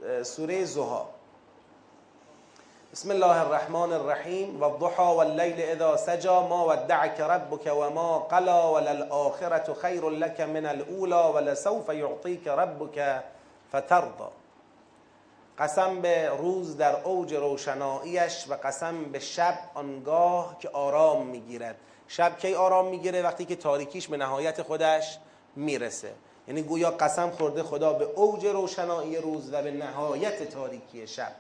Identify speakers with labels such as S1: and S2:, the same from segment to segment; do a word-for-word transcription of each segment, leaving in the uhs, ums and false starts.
S1: سوره ضحی. بسم الله الرحمن الرحیم والضحى واللیل اذا سجى ما ودعك ربك وما قلى وللآخرة خیر لك من الاولى ولسوف يعطيك ربك فترضى. قسم به روز در اوج روشناییش و قسم به شب آنگاه که آرام میگیرد. شب کی آرام میگیره؟ وقتی که تاریکیش به نهایت خودش میرسه. یعنی گویا قسم خورده خدا به اوج روشنایی روز و به نهایت تاریکی شب.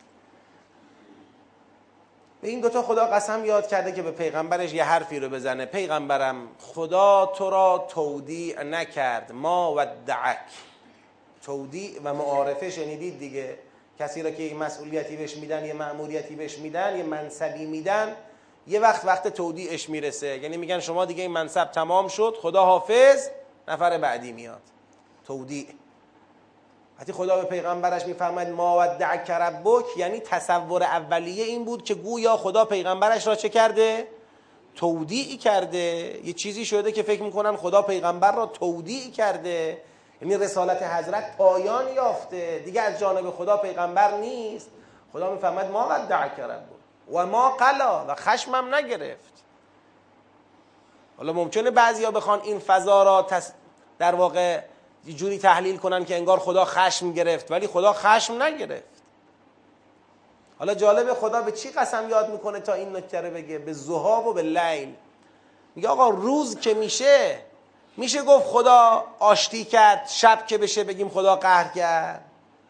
S1: به این دوتا خدا قسم یاد کرده که به پیغمبرش یه حرفی رو بزنه. پیغمبرم خدا تو را تودیع نکرد، ما ودعک. تودیع و معارفه شنیدید دیگه، کسی را که یه مسئولیتی بهش میدن، یه مأموریتی بهش میدن، یه منصبی میدن، یه وقت وقت تودیعش میرسه، یعنی میگن شما دیگه این منصب تمام شد، خدا حافظ، نفر بعدی میاد. تودیع. وقتی خدا به پیغمبرش میفرماید ما ودعک ربک، یعنی تصور اولیه این بود که گویا خدا پیغمبرش را چه کرده؟ تودیع کرده. یه چیزی شده که فکر میکنن خدا پیغمبر را تودیع کرده، یعنی رسالت حضرت پایان یافته، دیگه از جانب خدا پیغمبر نیست. خدا میفرماید ما ودعک ربک و ما قلا، و خشمم نگرفت. حالا ممکنه بعضیا بخوان این فضا را تس... در واقع یه جوری تحلیل کنن که انگار خدا خشم گرفت، ولی خدا خشم نگرفت. حالا جالب، خدا به چی قسم یاد میکنه تا این نکته رو بگه؟ به ضحی و به لیل. میگه آقا روز که میشه، میشه گفت خدا آشتی کرد، شب که بشه بگیم خدا قهر کرد.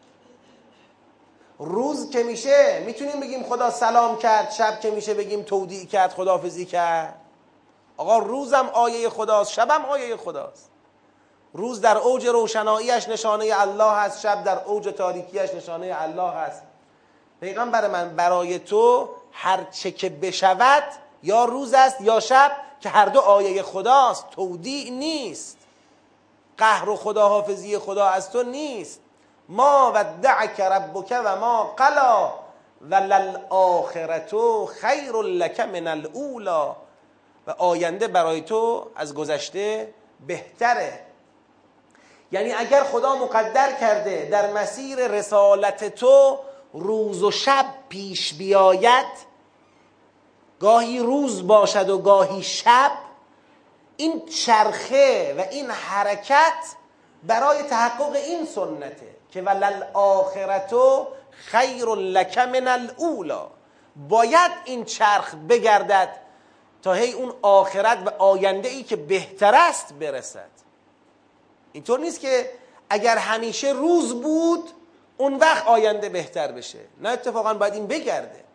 S1: روز که میشه میتونیم بگیم خدا سلام کرد، شب که میشه بگیم تودیع کرد، خداحافظی کرد. آقا روزم آیه خداست، شبم آیه خداست. روز در اوج روشناییش نشانه الله هست، شب در اوج تاریکیش نشانه الله هست. پیغمبر من برای تو هر چه که بشود یا روز است یا شب، که هر دو آیه خداست، تودیع نیست. قهر و خداحافظی خدا از تو نیست. ما ودعک ربک و ما قلا وللآخرة خیر لک من الاولی. و آینده برای تو از گذشته بهتره. یعنی اگر خدا مقدر کرده در مسیر رسالت تو روز و شب پیش بیاید، گاهی روز باشد و گاهی شب، این چرخه و این حرکت برای تحقق این سنته که وللآخرة خیر لک من الاولی. باید این چرخ بگردد تا هی اون آخرت و آینده ای که بهتر است برسد. اینطور نیست که اگر همیشه روز بود اون وقت آینده بهتر بشه. نه، اتفاقا باید این بگرده.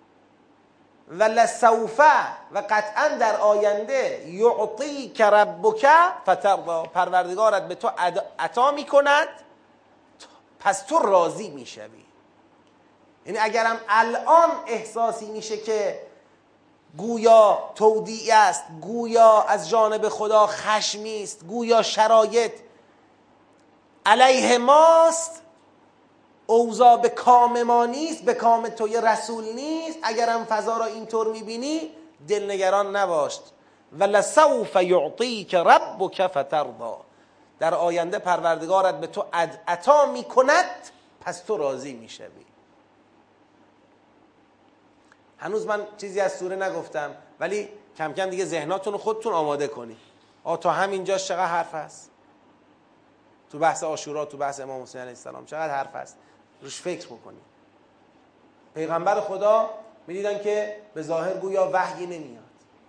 S1: ولسوف، و قطعا در آینده، یعطیک ربک فترضی، پروردگارت به تو عطا میکند پس تو راضی میشوی. یعنی اگرم الان احساسی میشه که گویا تودیع است، گویا از جانب خدا خشمی است، گویا شرایط علیه ماست، اوضاع به کام ما نیست، به کام توی رسول نیست، اگرم فضا را اینطور میبینی دلنگران نباش. ولسوف یعطیک ربک فترضی، در آینده پروردگارت به تو عطا میکند پس تو راضی میشوی. هنوز من چیزی از سوره نگفتم، ولی کم کم دیگه ذهناتون رو خودتون آماده کنید. آ تا همینجاش چقدر حرف هست تو بحث عاشورا، تو بحث امام حسین علیه السلام، چقدر حرف هست، روش فکر بکنید. پیغمبر خدا میدیدن که به ظاهر گویا وحی نمیاد،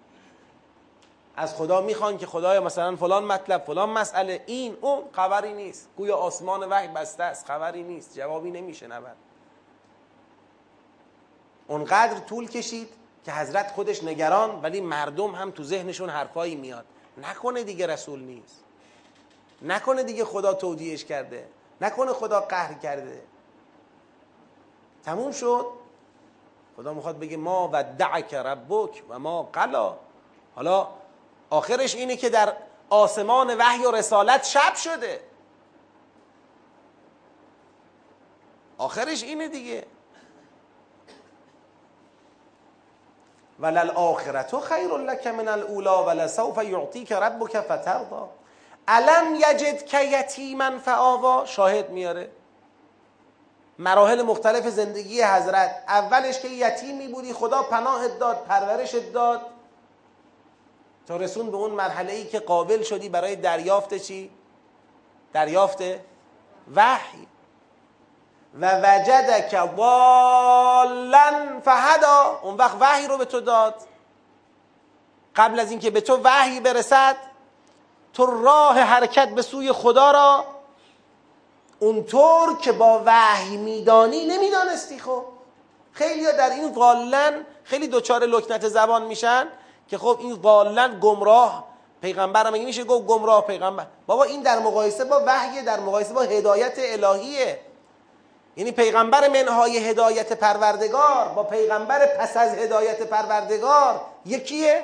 S1: از خدا میخوان که خدایا مثلا فلان مطلب، فلان مسئله، این اون، خبری نیست، گویا آسمان وحی بسته است، خبری نیست، جوابی نمیشه نبر. اونقدر طول کشید که حضرت خودش نگران، ولی مردم هم تو ذهنشون حرفایی میاد، نکنه دیگه رسول نیست، نکنه دیگه خدا تودیعش کرده، نکنه خدا قهر کرده. تموم شد. خدا میخواد بگه ما ودعک ربک و ما قلا. حالا آخرش اینه که در آسمان وحی و رسالت شب شده، آخرش اینه دیگه. وللآخرة خیر لک من الاولی ولسوف یعطیک ربک فترضی الم یجدک یتیما فآوی. شاهد میاره، مراحل مختلف زندگی حضرت. اولش که یتیمی بودی، خدا پناهت داد، پرورشت داد تا رسون به اون مرحله ای که قابل شدی برای دریافت چی؟ دریافت وحی. و وجدک ضالا فهدا، اون وقت وحی رو به تو داد. قبل از اینکه به تو وحی برسد، تو راه حرکت به سوی خدا را اونطور که با وحی میدانی نمیدانستی. خب خیلی ها در این ضالن خیلی دوچار لکنت زبان میشن که خب این ضالن گمراه پیغمبر هم میشه گفت گمراه پیغمبر. بابا این در مقایسه با وحی، در مقایسه با هدایت الهیه. یعنی پیغمبر منهای هدایت پروردگار با پیغمبر پس از هدایت پروردگار یکیه.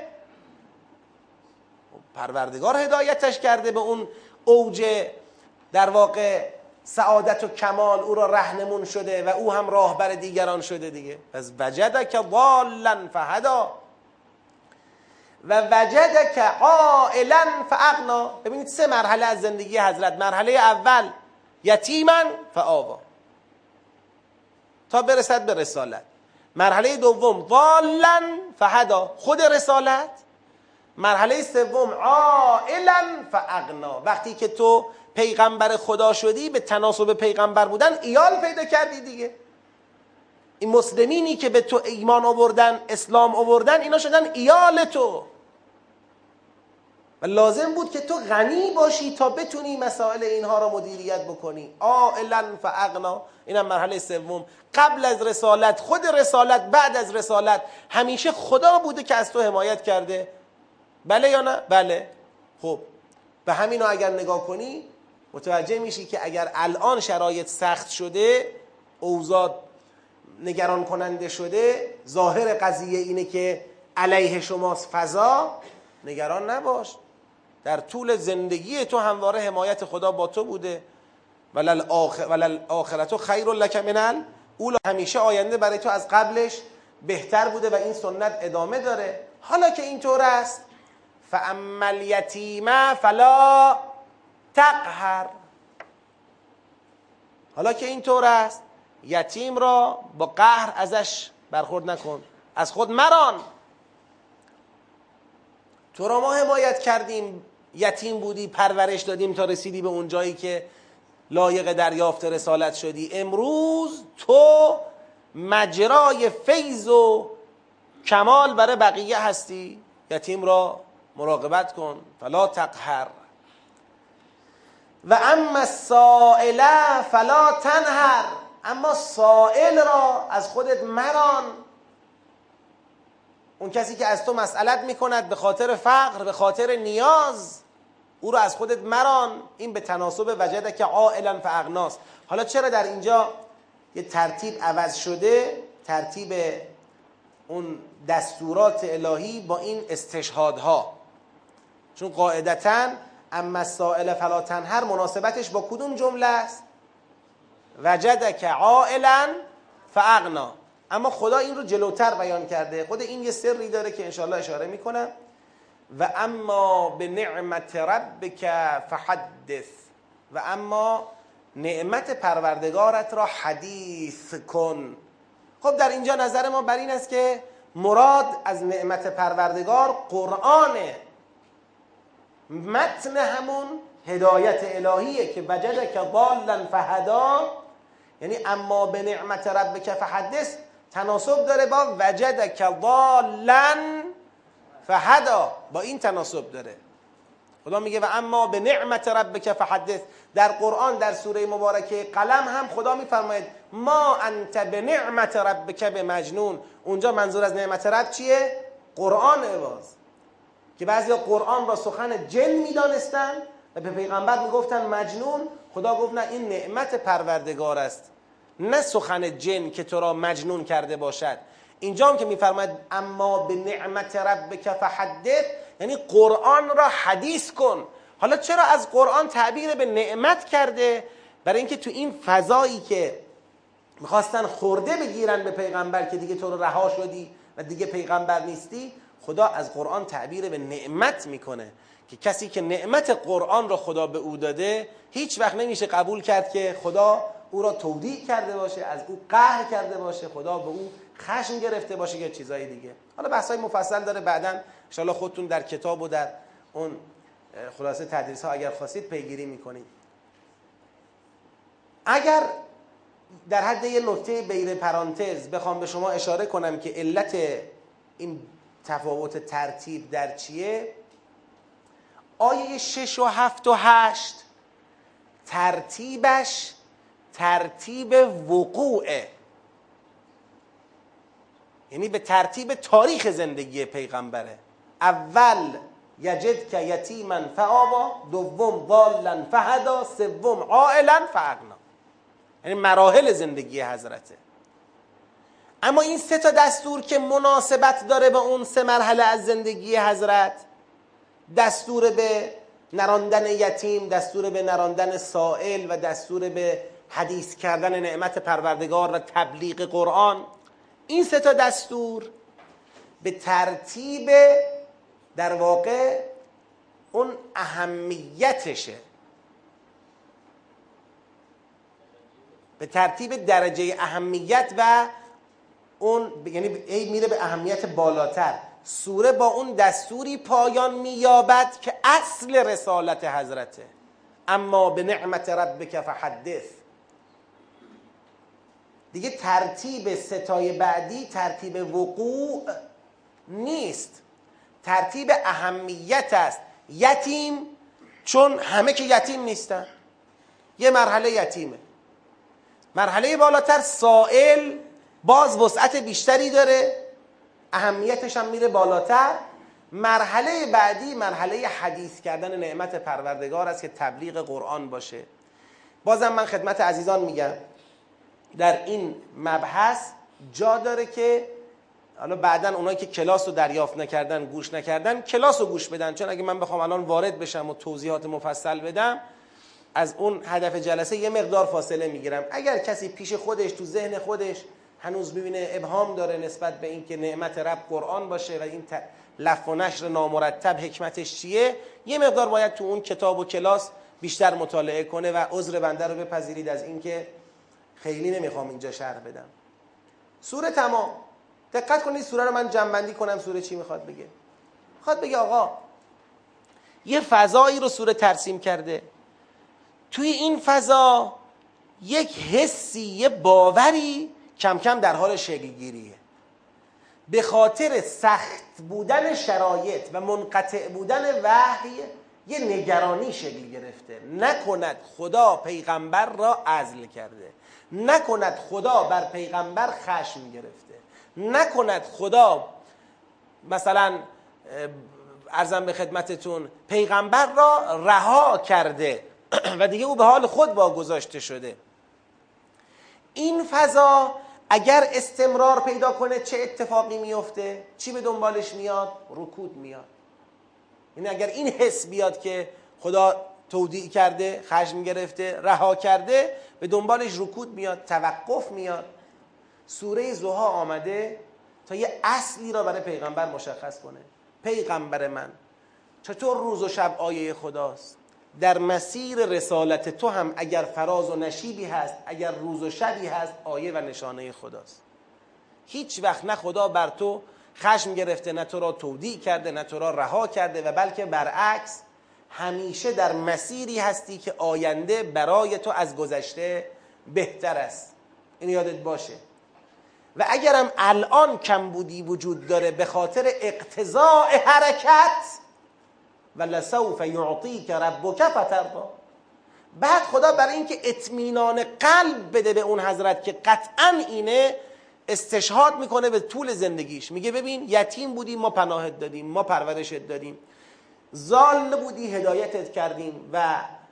S1: پروردگار هدایتش کرده به اون اوج در واقع سعادت و کمال، او را رهنمون شده و او هم راهبر دیگران شده دیگه. پس وجدک ضالا فهدا و وجدک عائلا فاغنا. ببینید سه مرحله از زندگی حضرت. مرحله اول یتیما فآوا تا برسد به رسالت. مرحله دوم ضالا فهدا، خود رسالت. مرحله سوم عائلا فاغنا، وقتی که تو پیغمبر خدا شدی به تناسب پیغمبر بودن ایال پیدا کردی دیگه. این مسلمینی که به تو ایمان آوردن، اسلام آوردن، اینا شدن ایال تو و لازم بود که تو غنی باشی تا بتونی مسائل اینها را مدیریت بکنی. عائلا فاغنا، اینم مرحله سوم. قبل از رسالت، خود رسالت، بعد از رسالت همیشه خدا بوده که از تو حمایت کرده. بله یا نه؟ بله. خب به همین ها اگر نگاه کنی متوجه میشی که اگر الان شرایط سخت شده، اوضاع نگران کننده شده، ظاهر قضیه اینه که علیه شماست فضا، نگران نباش. در طول زندگی تو همواره حمایت خدا با تو بوده. وللآخرة خیر لک من الاولی، همیشه آینده برای تو از قبلش بهتر بوده و این سنت ادامه داره. حالا که اینطور است، فاما الیتیم فلا تقهر، حالا که اینطور است یتیم را با قهر ازش برخورد نکن، از خود مران. تو را ما حمایت کردیم، یتیم بودی، پرورش دادیم تا رسیدی به اون جایی که لایق دریافت رسالت شدی. امروز تو مجرای فیض و کمال برای بقیه هستی. یتیم را مراقبت کن. فلا تقهر و اما السائل فلا تنهر، اما سائل را از خودت مران. اون کسی که از تو مسئلت میکند به خاطر فقر، به خاطر نیاز، او را از خودت مران. این به تناسب وجدک عائلا فاغناست. حالا چرا در اینجا یه ترتیب عوض شده؟ ترتیب اون دستورات الهی با این استشهادها. چون قاعدتاً اما السائل فلا تنهر مناسبتش با کدوم جمله است؟ وجدک عائلا فاغنا. اما خدا این رو جلوتر بیان کرده. خود این یه سری داره که انشاءالله اشاره میکنم. و اما به نعمت ربک فحدث، و اما نعمت پروردگارت را حدیث کن. خب در اینجا نظر ما بر این است که مراد از نعمت پروردگار قرآنه، متن همون هدایت الهیه که وجدک ضالا فهدا، یعنی اما به نعمت ربک فحدث تناسب داره با وجدک ضالا فهدا، با این تناسب داره. خدا میگه و اما به نعمت ربک فحدث. در قرآن در سوره مبارکه قلم هم خدا میفرماید ما انت به نعمت ربک بمجنون. اونجا منظور از نعمت رب چیه؟ قرآن عوض، که بعضی قرآن را سخن جن میدانستن و به پیغمبر میگفتن مجنون. خدا گفت نه، این نعمت پروردگار است، نه سخن جن که تو را مجنون کرده باشد. اینجا هم که میفرماید اما به نعمت ربک فحدث، یعنی قرآن را حدیث کن. حالا چرا از قرآن تعبیر به نعمت کرده؟ برای اینکه تو این فضایی که میخواستن خورده بگیرن به پیغمبر که دیگه تو رو رها شدی و دیگه پیغمبر نیستی، خدا از قرآن تعبیر به نعمت میکنه که کسی که نعمت قرآن را خدا به او داده هیچ وقت نمیشه قبول کرد که خدا او را تودیع کرده باشه، از او قهر کرده باشه، خدا به او خشم گرفته باشه یا چیزای دیگه. حالا بحثای مفصل داره، بعداً ان شاءالله خودتون در کتاب و در اون خلاصه تدریس ها اگر خواستید پیگیری میکنید. اگر در حد یه نکته بین پرانتز بخوام به شما اشاره کنم که علت این تفاوت ترتیب در چیه، آیه شش و هفت و هشت ترتیبش ترتیب وقوعه، یعنی به ترتیب تاریخ زندگی پیغمبره. اول یجد که یتیما فآوا، دوم ضالا فهدا، سوم عائلا فاغنا، یعنی مراحل زندگی حضرته. اما این سه تا دستور که مناسبت داره به اون سه مرحله از زندگی حضرت، دستور به نراندن یتیم، دستور به نراندن سائل و دستور به حدیث کردن نعمت پروردگار و تبلیغ قرآن، این سه تا دستور به ترتیب در واقع اون اهمیتشه، به ترتیب درجه اهمیت و اون یعنی ای میره به اهمیت بالاتر. سوره با اون دستوری پایان مییابد که اصل رسالت حضرته، اما به نعمت ربک فحدث. دیگه ترتیب ستای بعدی ترتیب وقوع نیست، ترتیب اهمیت است. یتیم، چون همه که یتیم نیستن، یه مرحله یتیمه. مرحله بالاتر سائل، باز وسعت بیشتری داره، اهمیتش هم میره بالاتر. مرحله بعدی مرحله حدیث کردن نعمت پروردگار است که تبلیغ قرآن باشه. بازم من خدمت عزیزان میگم در این مبحث جا داره که حالا بعدن اونایی که کلاس رو دریافت نکردن، گوش نکردن، کلاس رو گوش بدن، چون اگه من بخوام الان وارد بشم و توضیحات مفصل بدم از اون هدف جلسه یه مقدار فاصله میگیرم. اگر کسی پیش خودش تو ذهن خودش هنوز میبینه ابهام داره نسبت به این که نعمت رب قرآن باشه و این لف و نشر نامرتب حکمتش چیه، یه مقدار باید تو اون کتاب و کلاس بیشتر مطالعه کنه و عذر بنده رو بپذیرید از این که خیلی نمیخوام اینجا شرح بدم. سوره تمام. دقت کنید سوره رو من جمع بندی کنم. سوره چی میخواد بگه؟ میخواد بگه آقا یه فضایی رو سوره ترسیم کرده، توی این فضا یک حسی، یه باوری کم کم در حال شکل گیریه. به خاطر سخت بودن شرایط و منقطع بودن وحی یه نگرانی شکل گرفته. نکند خدا پیغمبر را عزل کرده، نکند خدا بر پیغمبر خشم گرفته، نکند خدا مثلا عرضم به خدمتتون پیغمبر را رها کرده و دیگه او به حال خود واگذاشته شده. این فضا اگر استمرار پیدا کنه چه اتفاقی میفته؟ چی به دنبالش میاد؟ رکود میاد. یعنی اگر این حس بیاد که خدا تودیع کرده، خشم گرفته، رها کرده، به دنبالش رکود میاد، توقف میاد. سوره ضحی آمده تا یه اصلی را برای پیغمبر مشخص کنه. پیغمبر من چطور روز و شب آیه خداست، در مسیر رسالت تو هم اگر فراز و نشیبی هست، اگر روز و شبی هست، آیه و نشانه خداست. هیچ وقت نه خدا بر تو خشم گرفته، نه تو را تودیع کرده، نه تو را رها کرده، و بلکه برعکس همیشه در مسیری هستی که آینده برای تو از گذشته بهتر است. این یادت باشه. و اگرم الان کمبودی وجود داره به خاطر اقتضاء حرکت، ولسوف یعطیک ربک فترضی، بعد خدا برای اینکه اطمینان قلب بده به اون حضرت که قطعا اینه، استشهاد میکنه به طول زندگیش. میگه ببین یتیم بودی ما پناهت دادیم، ما پرورشت دادیم، ضال بودی هدایتت کردیم، و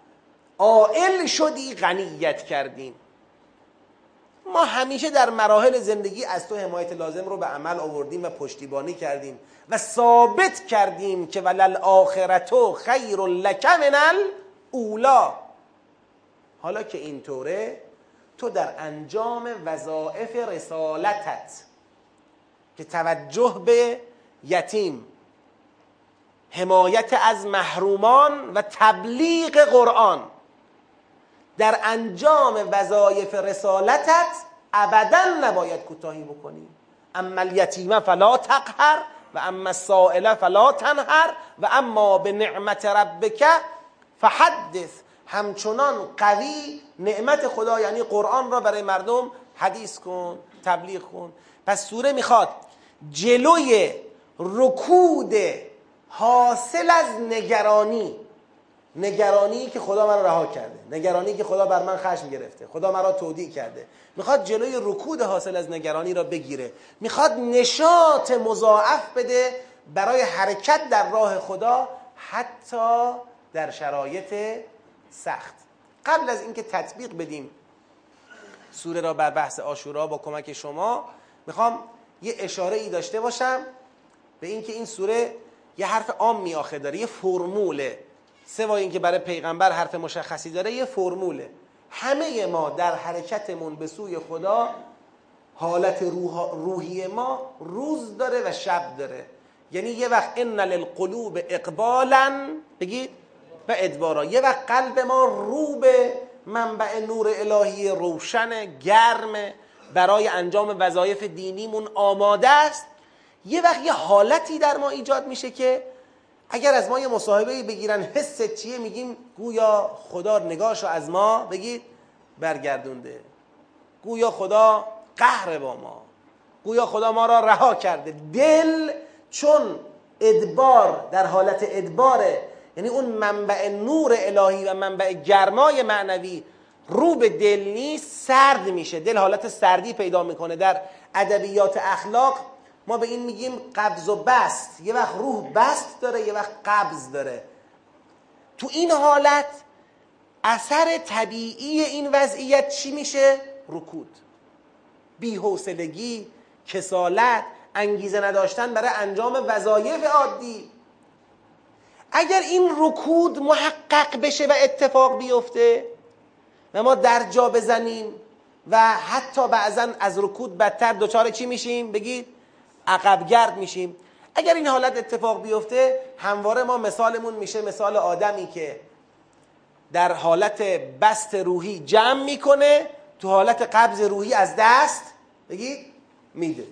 S1: عائل شدی غنیت کردیم. ما همیشه در مراحل زندگی از تو حمایت لازم رو به عمل آوردیم و پشتیبانی کردیم و ثابت کردیم که وللآخرة خیر لک من الاولی. حالا که اینطوره، تو در انجام وظایف رسالتت که توجه به یتیم، حمایت از محرومان و تبلیغ قرآن، در انجام وظایف رسالتت ابدا نباید کوتاهی بکنی. اما الیتیم فلا تقهر و اما السائل فلا تنهر و اما به نعمت ربک فحدث. همچنان قوی نعمت خدا یعنی قرآن را برای مردم حدیث کن، تبلیغ کن. پس سوره میخواد جلوی رکود حاصل از نگرانی، نگرانی که خدا من رها کرده، نگرانی که خدا بر من خشم گرفته، خدا مرا تودیع کرده، میخواد جلوی رکود حاصل از نگرانی را بگیره، میخواد نشاط مضاعف بده برای حرکت در راه خدا حتی در شرایط سخت. قبل از اینکه تطبیق بدیم سوره را بر بحث عاشورا با کمک شما، میخوام یه اشاره ای داشته باشم به اینکه این سوره یه حرف عامی آخه داره، یه فرموله، سوای اینکه برای پیغمبر حرف مشخصی داره، یه فرموله. همه ما در حرکتمون به سوی خدا حالت روح روحی ما روز داره و شب داره. یعنی یه وقت ان للقلوب اقبالا بگید و ادبارا، یه وقت قلب ما رو به منبع نور الهی روشن گرم برای انجام وظایف دینیمون آماده است، یه وقت یه حالتی در ما ایجاد میشه که اگر از ما یه مصاحبه‌ای بگیرن حست چیه، میگیم گویا خدا نگاهشو از ما بگید برگردونده، گویا خدا قهر با ما، گویا خدا ما را رها کرده. دل چون ادبار در حالت ادباره، یعنی اون منبع نور الهی و منبع گرمای معنوی رو به دل نیست، سرد میشه، دل حالت سردی پیدا میکنه. در ادبیات اخلاق ما به این میگیم قبض و بسط. یه وقت روح بسط داره، یه وقت قبض داره. تو این حالت اثر طبیعی این وضعیت چی میشه؟ رکود، بی‌حوصلگی، کسالت، انگیزه نداشتن برای انجام وظایف عادی. اگر این رکود محقق بشه و اتفاق بیفته و ما در جا بزنیم و حتی بعضا از رکود بدتر دچار چی میشیم؟ بگید عقبگرد میشیم. اگر این حالت اتفاق بیفته همواره ما مثالمون میشه مثال آدمی که در حالت بسط روحی جمع میکنه، تو حالت قبض روحی از دست بگید میده.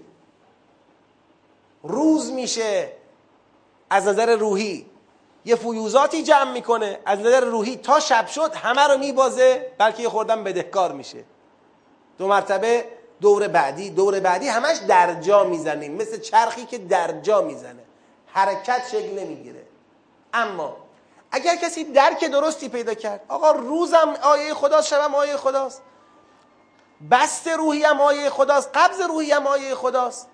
S1: روز میشه از نظر روحی یه فیوزاتی جمع میکنه، از نظر روحی تا شب شد همه رو میبازه، بلکه یه خوردن بدهکار میشه. دو مرتبه دور بعدی دور بعدی همش در جا میزنیم، مثل چرخی که در جا میزنه، حرکت شکل نمیگیره. اما اگر کسی درک درستی پیدا کرد، آقا روزم آیه خداست، شبم آیه خداست، بسط روحی هم آیه خداست، قبض روحی هم آیه خداست،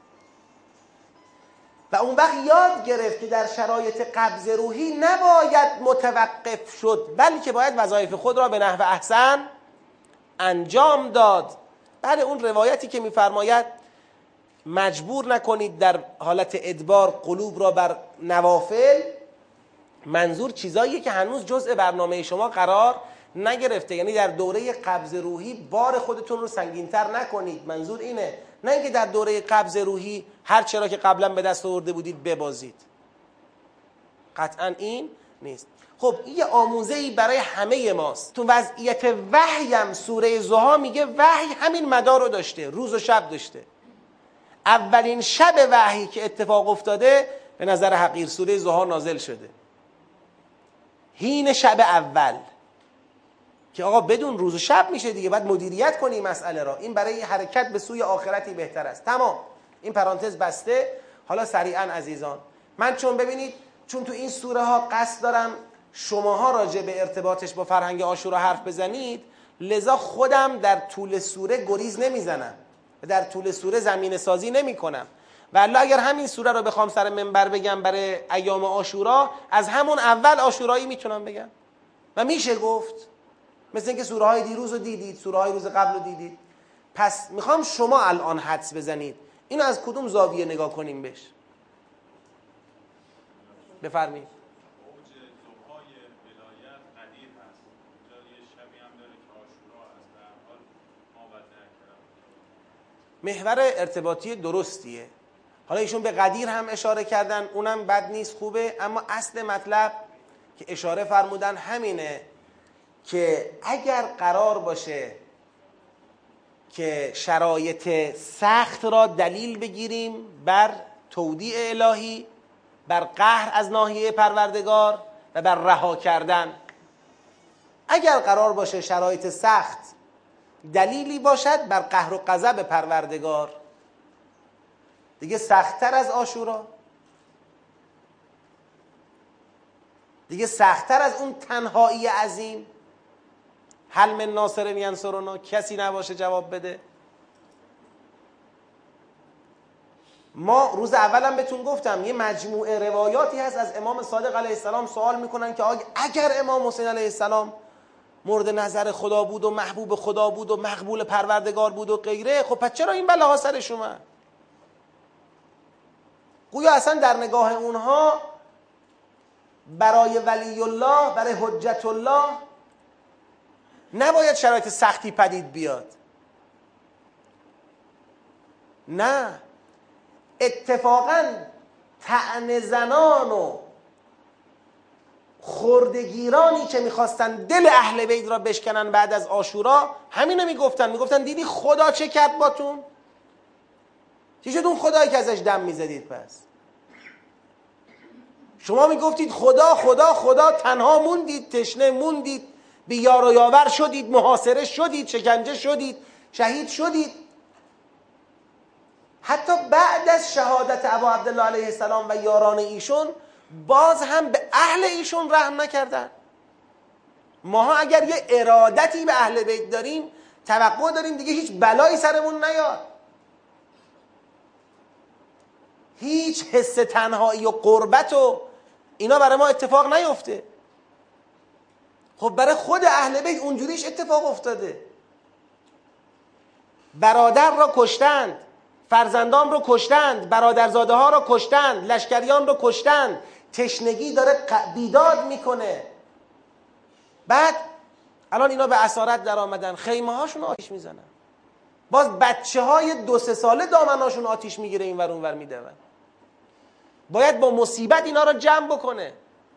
S1: و اون وقت یاد گرفت که در شرایط قبض روحی نباید متوقف شد، بلکه باید وظایف خود را به نحو احسن انجام داد. بله، اون روایتی که میفرماید مجبور نکنید در حالت ادبار قلوب را بر نوافل، منظور چیزاییه که هنوز جزء برنامه شما قرار نگرفته. یعنی در دوره قبض روحی بار خودتون رو سنگین‌تر نکنید، منظور اینه، نه اینکه در دوره قبض روحی هر چرا که قبلا به دست آورده بودید ببازید. قطعا این نیست. خب این یه آموزه‌ای برای همه ماست. تو وضعیت وحی هم سوره ضحی میگه وحی همین مدار رو داشته، روز و شب داشته. اولین شب وحی که اتفاق افتاده به نظر حقیر سوره ضحی نازل شده، هین شب اول، که آقا بدون روز و شب میشه دیگه، باید مدیریت کنی مسئله را. این برای حرکت به سوی آخرتی بهتر است. تمام، این پرانتز بسته. حالا سریعا عزیزان، من چون ببینید چون تو این سوره ها قصد دارم شماها راجع به ارتباطش با فرهنگ عاشورا حرف بزنید، لذا خودم در طول سوره گریز نمیزنم و در طول سوره زمینه سازی نمی کنم. والله اگر همین سوره رو بخوام سر منبر بگم برای ایام عاشورا، از همون اول عاشورایی میتونم بگم و میشه گفت، مثل اینکه سوره های دیروز رو دیدید، سوره های روز قبل رو دیدید. پس میخوام شما الان حدس بزنید اینو از کدوم زاویه نگاه کنیم بهش. بفرمایید. محور ارتباطی درستیه. حالا ایشون به قدیر هم اشاره کردن، اونم بد نیست، خوبه، اما اصل مطلب که اشاره فرمودن همینه که اگر قرار باشه که شرایط سخت را دلیل بگیریم بر تودیع الهی، بر قهر از ناحیه پروردگار و بر رها کردن، اگر قرار باشه شرایط سخت دلیلی باشد بر قهر و غضب پروردگار، دیگه سختتر از عاشورا، دیگه سختتر از اون تنهایی عظیم، هل من ناصر ینصرنا، کسی نباشه جواب بده. ما روز اولم بهتون گفتم یه مجموعه روایاتی هست از امام صادق علیه السلام سوال میکنن که اگر امام حسین علیه السلام مورد نظر خدا بود و محبوب خدا بود و مقبول پروردگار بود و غیره، خب پس چرا این بلاها سرش اومد؟ گویا اصلا در نگاه اونها برای ولی الله، برای حجت الله نباید شرایط سختی پدید بیاد. نه، اتفاقاً طعنه زنان و خردگیرانی که میخواستن دل اهل بیت را بشکنن بعد از عاشورا همینو میگفتن، میگفتن دیدی خدا چه کرد باتون؟ چی شد اون خدایی که ازش دم میزدید؟ پس شما میگفتید خدا خدا خدا، تنها موندید، تشنه موندید، بی یار و یاور شدید، محاصره شدید، شکنجه شدید، شهید شدید. حتی بعد از شهادت ابا عبدالله علیه السلام و یاران ایشون باز هم به اهل ایشون رحم نکردن. ماها اگر یه ارادتی به اهل بیت داریم توقع داریم دیگه هیچ بلایی سرمون نیاد، هیچ حس تنهایی و غربت و اینا برای ما اتفاق نیفته. خب برای خود اهل بیت اونجوریش اتفاق افتاده. برادر را کشتند، فرزندان رو کشتند، برادرزاده ها رو کشتند، لشکریان رو کشتند، تشنگی داره بیداد میکنه. بعد الان اینا به اسارت در آمدن، خیمه هاشون آتیش میزنن، باز بچه های دو سه ساله دامناشون آتیش میگیره، این ور اون ور میدون. باید با مصیبت اینا رو جمع بکنه.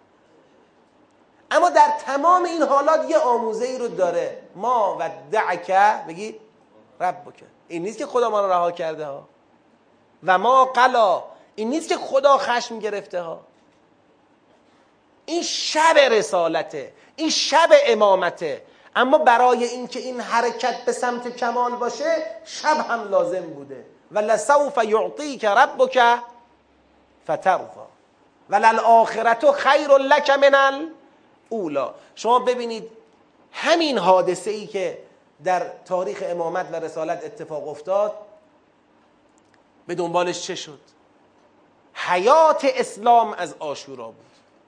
S1: اما در تمام این حالات یه آموزه ای رو داره، ما و دعکه بگی رب بکن. این نیست که خدا ما رو رها کرده ها، و ما قلا، این نیست که خدا خشم گرفته ها. این شب رسالته، این شب امامته. اما برای اینکه این حرکت به سمت کمال باشه شب هم لازم بوده. ولسوف یعطیک ربک فترضی وللآخرة خیر لک من الاولی. شما ببینید همین حادثه ای که در تاریخ امامت و رسالت اتفاق افتاد به دنبالش چه شد؟ حیات اسلام از عاشورا بود.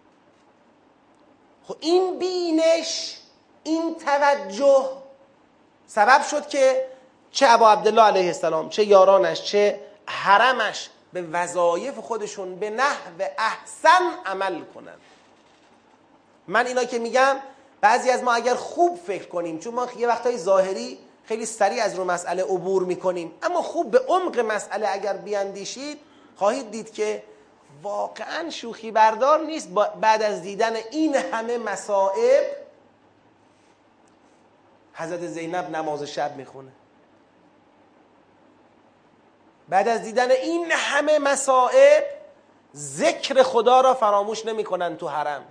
S1: خب این بینش، این توجه سبب شد که چه ابا عبدالله علیه السلام، چه یارانش، چه حرمش به وظایف خودشون به نحو احسن عمل کنن. من اینا که میگم بعضی از ما اگر خوب فکر کنیم، چون ما یه وقتای ظاهری خیلی سریع از رو مسئله عبور میکنیم، اما خوب به عمق مسئله اگر بیاندیشید خواهید دید که واقعا شوخی بردار نیست بعد از دیدن این همه مصائب حضرت زینب نماز شب میخونه. بعد از دیدن این همه مصائب ذکر خدا را فراموش نمیکنن تو حرم،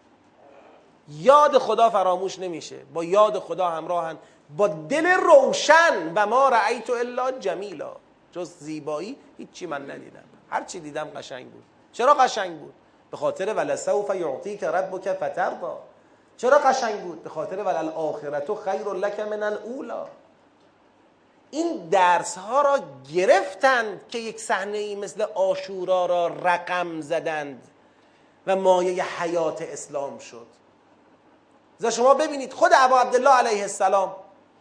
S1: یاد خدا فراموش نمیشه، با یاد خدا همراهن، با دل روشن. و ما رأیت الا جمیلا، جز زیبایی هیچی من ندیدم، هر چی دیدم قشنگ بود. چرا قشنگ بود؟ به خاطر ولسوف یعطیک ربک فترضی. چرا قشنگ بود؟ به خاطر وللآخرة خیر لک من الاولی. این درس ها را گرفتند که یک صحنه ای مثل عاشورا را رقم زدند و مایه حیات اسلام شد. زیرا شما ببینید خود ابا عبدالله علیه السلام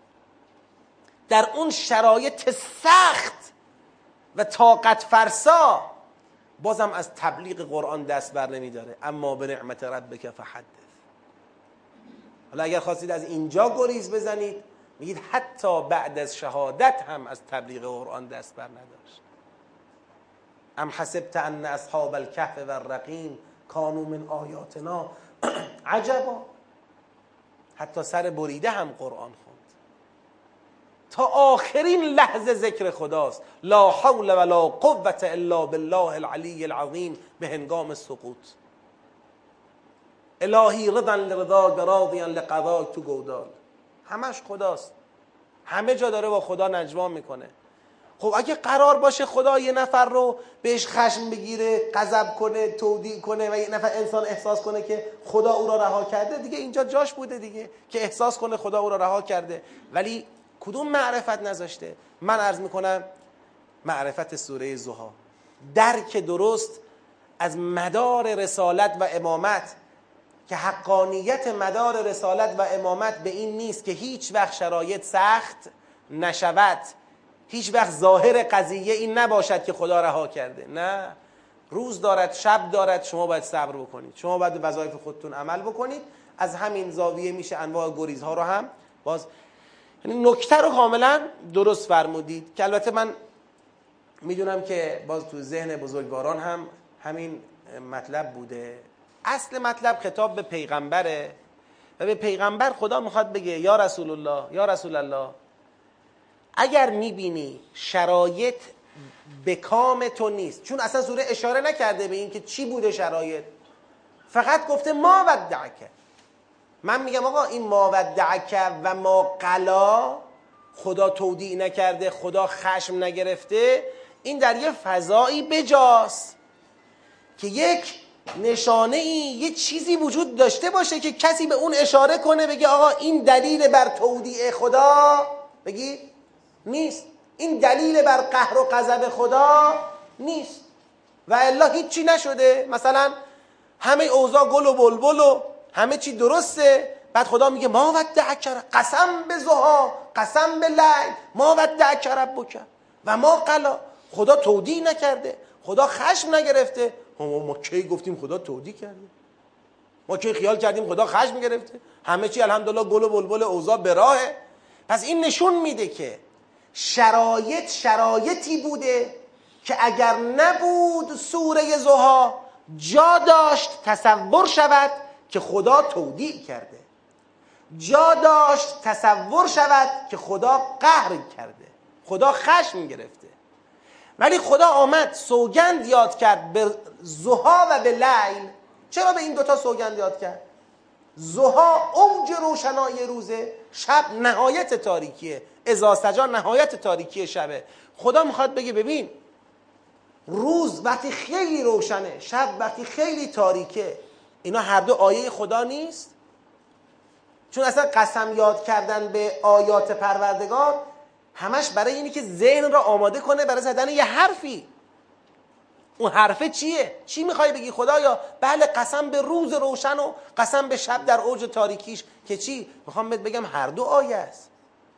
S1: در اون شرایط سخت و طاقت فرسا بازم از تبلیغ قرآن دست بر نمی داره. اما به نعمت ربک فحدث. حالا اگر خواستید از اینجا گریز بزنید میگید حتی بعد از شهادت هم از تبلیغ قرآن دست بر نداشت. ام حسبت ان اصحاب الکهف والرقیم کانوا من آیاتنا عجبا. حتی سر بریده هم قرآن خوند. تا آخرین لحظه ذکر خداست. لا حول ولا قوة الا بالله العلی العظیم به هنگام سقوط. الهی رضا لرضاک راضیا لقضاک تو گودال. همش خداست، همه جا داره با خدا نجوا میکنه. خب اگه قرار باشه خدا یه نفر رو بهش خشم بگیره، غضب کنه، تودیع کنه و یه نفر انسان احساس کنه که خدا او را رها کرده، دیگه اینجا جاش بوده دیگه که احساس کنه خدا او را رها کرده. ولی کدوم معرفت نذاشته؟ من عرض میکنم معرفت سوره ضحی، درک درست از مدار رسالت و امامت، که حقانیت مدار رسالت و امامت به این نیست که هیچ وقت شرایط سخت نشود، هیچ وقت ظاهر قضیه این نباشد که خدا رها کرده. نه، روز دارد، شب دارد، شما باید صبر بکنید، شما باید وظایف خودتون عمل بکنید. از همین زاویه میشه انواع گریزها رو هم باز، یعنی نکته رو کاملا درست فرمودید که البته من میدونم که باز تو ذهن بزرگواران هم همین مطلب بوده. اصل مطلب خطاب به پیغمبره و به پیغمبر خدا میخواد بگه یا رسول الله، یا رسول الله، اگر میبینی شرایط به کام تو نیست، چون اصلا سوره اشاره نکرده به این که چی بوده شرایط، فقط گفته ما ودعک. من میگم آقا این ما ودعک و ما قلا، خدا تودیع نکرده، خدا خشم نگرفته، این در یه فضایی بجاست که یک نشانه ای، یه چیزی وجود داشته باشه که کسی به اون اشاره کنه بگه آقا این دلیل بر تودیع خدا بگی نیست، این دلیل بر قهر و غضب خدا نیست، و الا هیچی نشده. مثلا همه اوضاع گل و بلبل و همه چی درسته، بعد خدا میگه ما ودعک، قسم به ضحی، قسم به لیل، ما ودعک ربک و ما قلا. خدا تودیع نکرده، خدا خشم نگرفته. ما, ما کی گفتیم خدا تودیع کرده؟ ما کی خیال کردیم خدا خشم گرفته؟ همه چی الحمدلله گل و بلبل، اوضاع به راهه. پس این نشون میده که شرایط شرایطی بوده که اگر نبود سوره ضحی جا داشت تصور شود که خدا تودیع کرده، جا داشت تصور شود که خدا قهر کرده، خدا خشم گرفته. ولی خدا آمد سوگند یاد کرد به ضحی و به لیل. چرا به این دوتا سوگند یاد کرد؟ ضحی اوج روشنایی روزه، شب نهایت تاریکیه، اذا سجا نهایت تاریکی شبه. خدا میخواد بگه ببین روز وقتی خیلی روشنه، شب وقتی خیلی تاریکه، اینا هر دو آیه خدا نیست؟ چون اصلا قسم یاد کردن به آیات پروردگار همش برای اینی که ذهن را آماده کنه برای زدن یه حرفی. اون حرفه چیه؟ چی میخوای بگی خدایا؟ بله قسم به روز روشن و قسم به شب در اوج تاریکیش، که چی؟ میخوام بهت بگم هر دو آیه است.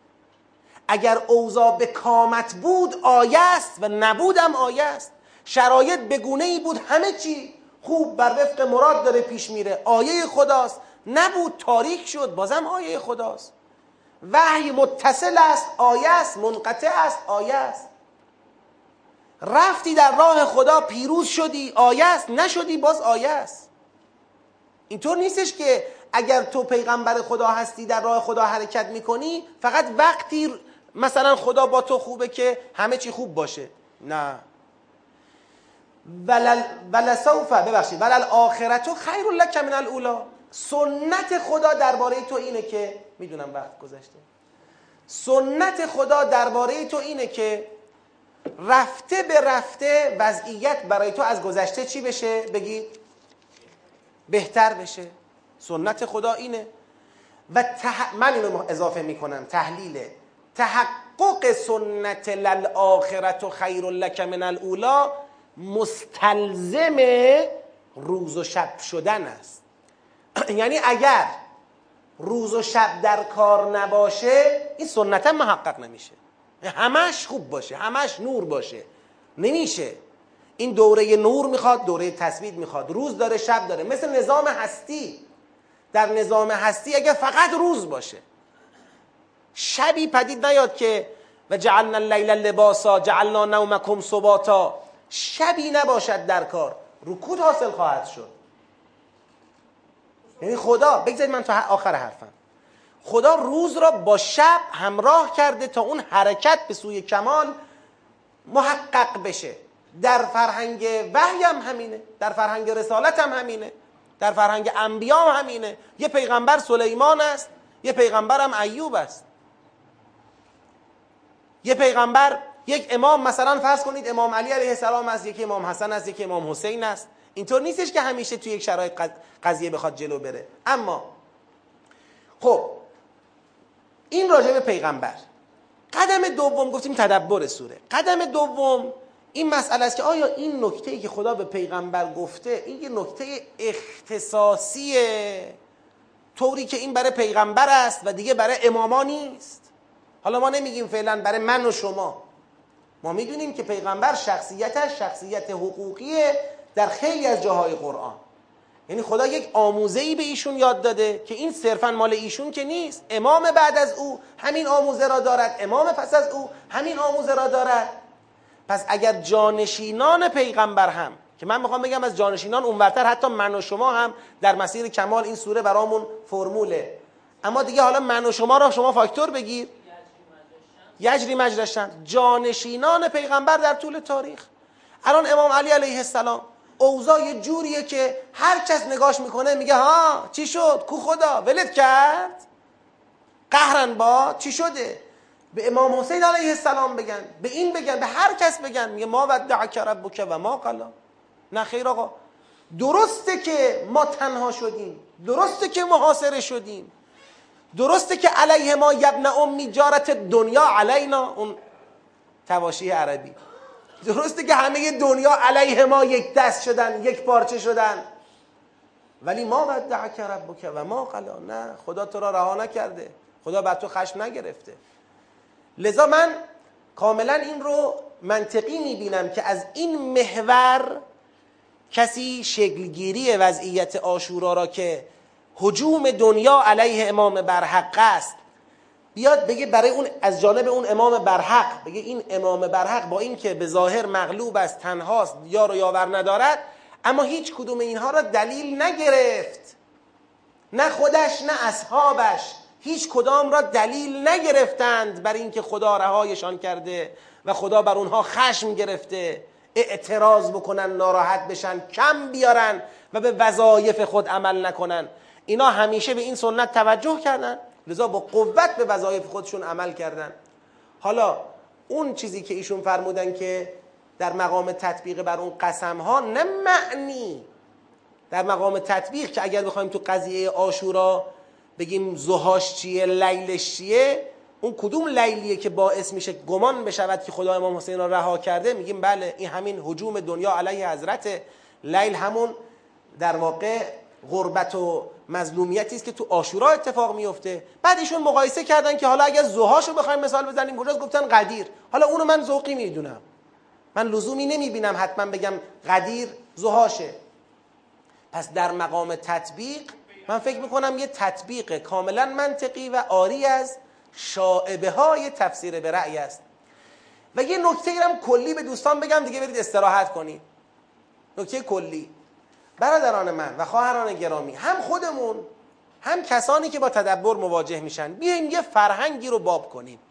S1: اگر اوضاع به کامت بود آیه است و نبودم آیه است. شرایط به گونه‌ای بود همه چی خوب بر وفق مراد داره پیش میره، آیه خداست. نبود تاریک شد، بازم آیه خداست. وحی متصل است، آیه است. منقطع است، آیه است. رفتی در راه خدا پیروز شدی، آیه است. نشدی، باز آیه است. اینطور نیستش که اگر تو پیغمبر خدا هستی در راه خدا حرکت میکنی فقط وقتی مثلا خدا با تو خوبه که همه چی خوب باشه. نه. ولل ولسوف ببخشید ولل آخرت خیر لک من الاولی. سنت خدا درباره تو اینه که، میدونم وقت گذشته، سنت خدا درباره تو اینه که رفته به رفته وضعیت برای تو از گذشته چی بشه؟ بگید بهتر بشه. سنت خدا اینه. و تح... من اینو اضافه میکنم تحلیل تحقق سنت للآخرت خیر لک من الاولی مستلزم روز و شب شدن است. یعنی اگر روز و شب در کار نباشه این سنت هم محقق نمیشه. همش خوب باشه، همش نور باشه، نمیشه. این دوره نور میخواد، دوره تثبیت میخواد، روز داره شب داره. مثل نظام هستی. در نظام هستی اگر فقط روز باشه، شبی پدید نیاد که و جعلنا اللیل لباسا جعلنا نومکم سباتا، شبی نباشد در کار، رکود حاصل خواهد شد. یعنی خدا، بگذارید من تا آخر حرفم، خدا روز را با شب همراه کرده تا اون حرکت به سوی کمال محقق بشه. در فرهنگ وحی هم همینه، در فرهنگ رسالت هم همینه، در فرهنگ انبیا هم همینه. یه پیغمبر سلیمان است، یه پیغمبر هم ایوب است. یه پیغمبر، یک امام مثلا فرض کنید امام علی علیه السلام است، یکی امام حسن است، یکی امام حسین است. اینطور نیستش که همیشه توی یک شرایط قضیه بخواد جلو بره. اما خب این راجع به پیغمبر. قدم دوم گفتیم تدبر سوره. قدم دوم این مسئله است که آیا این نکته‌ای که خدا به پیغمبر گفته این یه نکته اختصاصیه، طوری که این برای پیغمبر است و دیگه برای اماما نیست؟ حالا ما نمیگیم فعلا برای من و شما، ما میدونیم که پیغمبر شخصیتش شخصیت حقوقیه در خیلی از جاهای قرآن. یعنی خدا یک آموزه‌ای به ایشون یاد داده که این صرفا مال ایشون که نیست، امام بعد از او همین آموزه را دارد، امام پس از او همین آموزه را دارد. پس اگر جانشینان پیغمبر هم، که من میخوام بگم از جانشینان اونورتر حتی من و شما هم در مسیر کمال این سوره برامون فرموله، اما دیگه حالا من و شما را شما فاکتور بگیر، یجری مجری الشمس، جانشینان پیغمبر در طول تاریخ. الان امام علی علیه السلام اوضاع یه جوریه که هر کس نگاش میکنه میگه ها چی شد؟ کو خدا ولت کرد؟ قهرن با چی شده؟ به امام حسین علیه السلام بگن، به این بگن، به هر کس بگن، میگه ما ودعک ربک و ما قلا. نه خیر آقا، درسته که ما تنها شدیم، درسته که محاصره شدیم، درسته که علیه ما یبن امی جارت دنیا علینا، اون تواشیح عربی، درسته که همه دنیا علیه ما یک دست شدن، یک پارچه شدن، ولی ما ودعک ربک و ما قلا. نه، خدا تو را رها نکرده، خدا بر تو خشم نگرفته. لذا من کاملا این رو منطقی میبینم که از این محور کسی شکلگیری وضعیت عاشورا را که هجوم دنیا علیه امام برحق است بیاد بگه برای اون از جانب اون امام برحق، بگه این امام برحق با این که به ظاهر مغلوب است، تنهاست، یار و یاور ندارد، اما هیچ کدوم اینها را دلیل نگرفت، نه خودش نه اصحابش هیچ کدام را دلیل نگرفتند بر اینکه خدا رهایشان کرده و خدا بر اونها خشم گرفته، اعتراض بکنن، ناراحت بشن، کم بیارن و به وظایف خود عمل نکنن. اینا همیشه به این سنت توجه کردن، لذا با قوت به وظایف خودشون عمل کردن. حالا اون چیزی که ایشون فرمودن که در مقام تطبیق بر اون قسم ها، نه معنی در مقام تطبیق که اگر بخوایم تو قضیه عاشورا بگیم زهاش چیه، لیلش چیه، اون کدوم لیلیه که باعث میشه گمان بشود که خدا امام حسین را رها کرده، میگیم بله این همین هجوم دنیا علیه حضرت. لیل همون در واقع غربت و مظلومیتی است که تو عاشورا اتفاق میفته. بعد ایشون مقایسه کردن که حالا اگر زهاشو بخوایم مثال بزنیم کجاست، گفتن قدیر. حالا اونو من ذوقی میدونم، من لزومی نمیبینم حتما بگم قدیر زهاشه. پس در مقام تطبیق من فکر میکنم یه تطبیق کاملا منطقی و عاری از شائبه های تفسیر به رأی است. و یه نکته هم کلی به دوستان بگم دیگه برید استراحت کنید. نکته کلی، برادران من و خواهران گرامی، هم خودمون هم کسانی که با تدبر مواجه میشن، بیایم یه فرهنگی رو باب کنیم.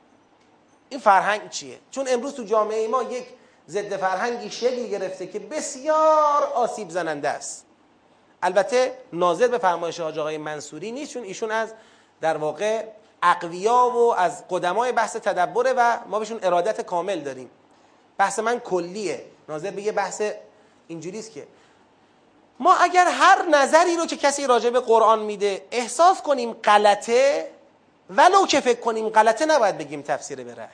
S1: این فرهنگ چیه؟ چون امروز تو جامعه ما یک ضد فرهنگی شکل گرفته که بسیار آسیب زننده است. البته ناظر به فرمایش حاج آقای منصوری نیست، چون ایشون از در واقع اقویا و از قدمای بحث تدبره و ما بهشون ارادت کامل داریم. بحث من کلیه، ناظر به یه بحث اینجوریست که ما اگر هر نظری رو که کسی راجع به قرآن میده احساس کنیم غلطه، ولو که فکر کنیم غلطه، نباید بگیم تفسیر به رأی.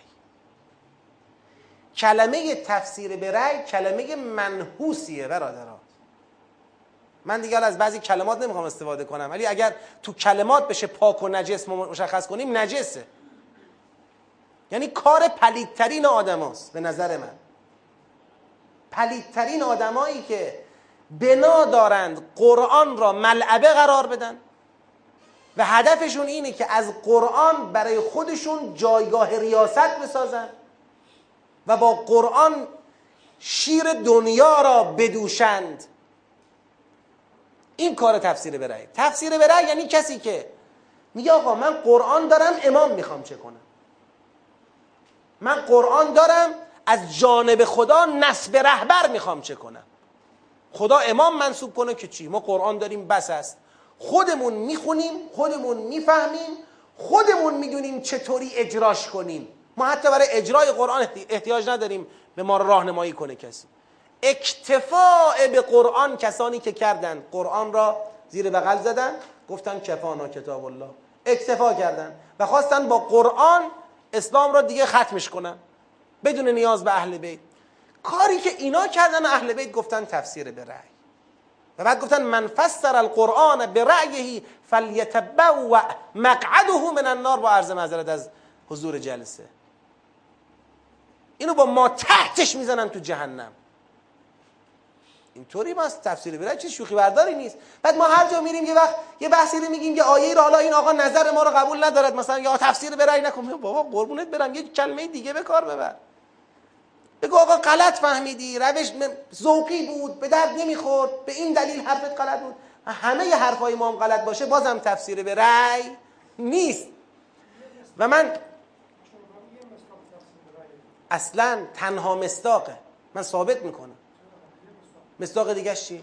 S1: کلمه تفسیر به رأی کلمه منحوسیه برادران. من دیگر از بعضی کلمات نمیخوام استفاده کنم، ولی اگر تو کلمات بشه پاک و نجس مشخص کنیم، نجسه. یعنی کار پلیدترین آدم هاست به نظر من. پلیدترین آدمایی که بنا دارند قرآن را ملعبه قرار بدن و هدفشون اینه که از قرآن برای خودشون جایگاه ریاست بسازن و با قرآن شیر دنیا را بدوشند. این کار تفسیر به رأی. تفسیر به رأی یعنی کسی که میگه آقا من قرآن دارم، امام میخوام چه کنم؟ من قرآن دارم، از جانب خدا نصب رهبر میخوام چه کنم؟ خدا امام منصوب کنه که چی؟ ما قرآن داریم بس است، خودمون میخونیم، خودمون میفهمیم، خودمون میدونیم چطوری اجراش کنیم. ما حتی برای اجرای قرآن احتیاج نداریم به ما راهنمایی کنه کسی. اکتفاء به قرآن کسانی که کردن، قرآن را زیر بغل زدن، گفتن کفانا کتاب الله، اکتفا کردن و خواستن با قرآن اسلام را دیگه ختمش کنن بدون نیاز به اهل بیت. کاری که اینا کردن اهل بیت گفتن تفسیر به رأی، و بعد گفتن من فسر القرآن برأیه فلیتبوأ مقعده من النار، با عرض معذرت از حضور جلسه. اینو با ما تحتش میزنن تو جهنم. اینطوری ما تفسیر به رأی چه شوخی برداری نیست. بعد ما هر جا میریم یه وقت یه بحثی رو میگیم که آیه رو حالا این آقا نظر ما رو قبول ندارد، مثلا یا تفسیر به رأی نکن. بابا قربونت برم یه کلمه دیگه به کار ببر، بگو آقا غلط فهمیدی، روش ذوقی بود، به درد نمیخورد، به این دلیل حرفت غلط بود. همه ی حرفای ما هم غلط باشه بازم تفسیر به رأی نیست. و من اصلا تنها مصداقه، من ثابت میکنم. مصداق دیگه چی؟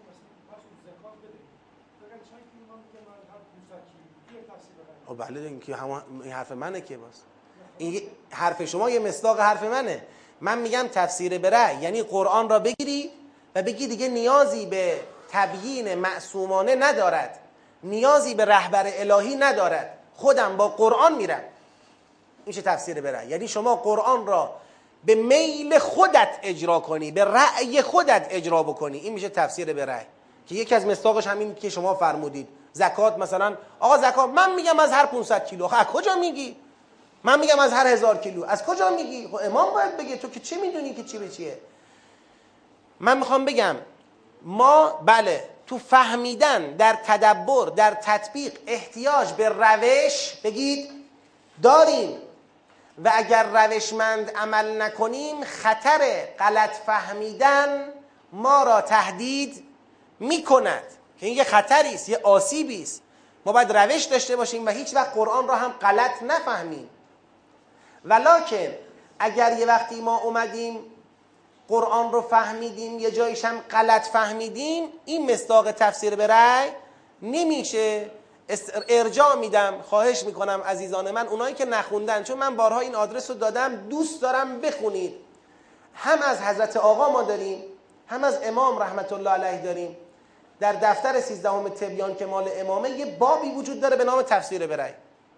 S1: او بله این که همون این حرف منه که باز این حرف شما یه مصداق حرف منه. من میگم تفسیر به رأی یعنی قرآن را بگیری و بگی دیگه نیازی به تبیین معصومانه ندارد، نیازی به رهبر الهی ندارد، خودم با قرآن میرم. این میشه تفسیر به رأی. یعنی شما قرآن را به میل خودت اجرا کنی، به رأی خودت اجرا بکنی، این میشه تفسیر به رأی. که یکی از مصداقش همین که شما فرمودید. زکات مثلا، آقا زکات من میگم از هر پانصد کیلو، آخه از کجا میگی؟ من میگم از هر هزار کیلو، از کجا میگی؟ خب امام باید بگه، تو که چی میدونی که چی به چیه؟ من میخوام بگم ما بله تو فهمیدن، در تدبر، در تطبیق احتیاج به روش بگید داریم، و اگر روشمند عمل نکنیم خطر غلط فهمیدن ما را تهدید میکند که این یه خطری است، یه آسیبی است. ما باید روش داشته باشیم و هیچ وقت قرآن را هم غلط نفهمیم. ولکن اگر یه وقتی ما اومدیم قرآن رو فهمیدیم یه جایش هم غلط فهمیدیم، این مصداق تفسیر به رأی نمیشه. ارجاع میدم، خواهش میکنم عزیزان من، اونایی که نخوندن، چون من بارها این آدرس رو دادم، دوست دارم بخونید. هم از حضرت آقا ما داریم، هم از امام رحمت الله علیه داریم. در دفتر سیزدهم تبیان که مال امامه یه بابی وجود داره به نام تفسیر به رأی.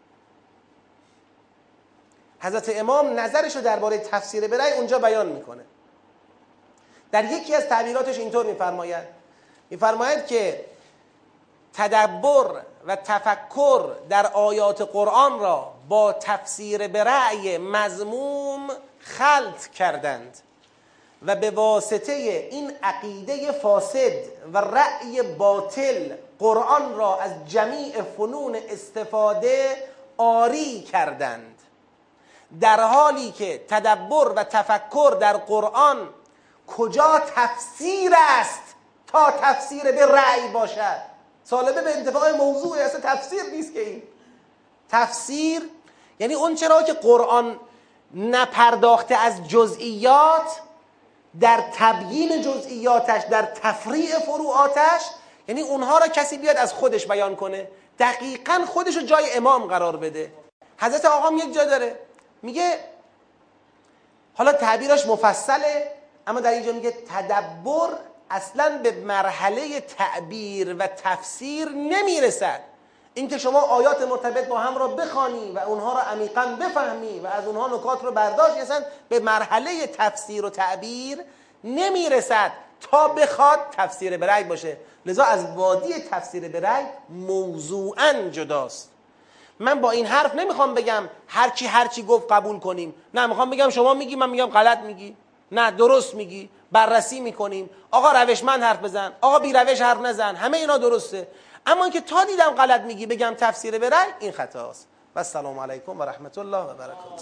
S1: حضرت امام نظرش رو درباره تفسیر به رأی اونجا بیان میکنه. در یکی از تعبیراتش اینطور میفرماید میفرماید که تدبر و تفکر در آیات قرآن را با تفسیر به رأی مذموم خلط کردند و به واسطه این عقیده فاسد و رأی باطل قرآن را از جمیع فنون استفاده عاری کردند، در حالی که تدبر و تفکر در قرآن کجا تفسیر است تا تفسیر به رأی باشد؟ سالبه به انتفاع موضوع، اصلا تفسیر نیست که این تفسیر یعنی اون چرا که قرآن نپرداخته از جزئیات، در تبیین جزئیاتش، در تفریع فروعاتش، یعنی اونها را کسی بیاد از خودش بیان کنه، دقیقاً خودش رو جای امام قرار بده. حضرت آقا یک جا داره میگه، حالا تعبیرش مفصله، اما در اینجا میگه تدبر اصلا به مرحله تعبیر و تفسیر نمیرسد. اینکه شما آیات مرتبط با هم را بخوانی و اونها را عمیقاً بفهمی و از اونها نکات رو برداشت، اصلا به مرحله تفسیر و تعبیر نمیرسد تا بخواد تفسیر به رأی باشه. لذا از وادی تفسیر به رأی موضوعاً جداست. من با این حرف نمیخوام بگم هر کی هر چی گفت قبول کنیم، نه، میخوام بگم شما میگی من میگم غلط میگی، نه درست میگی، بررسی میکنیم، آقا روشمند حرف بزن، آقا بی روش حرف نزن، همه اینا درسته. اما اینکه تا دیدم غلط میگی بگم تفسیر به رأی، این خطاست. و السلام علیکم و رحمت الله و برکاته.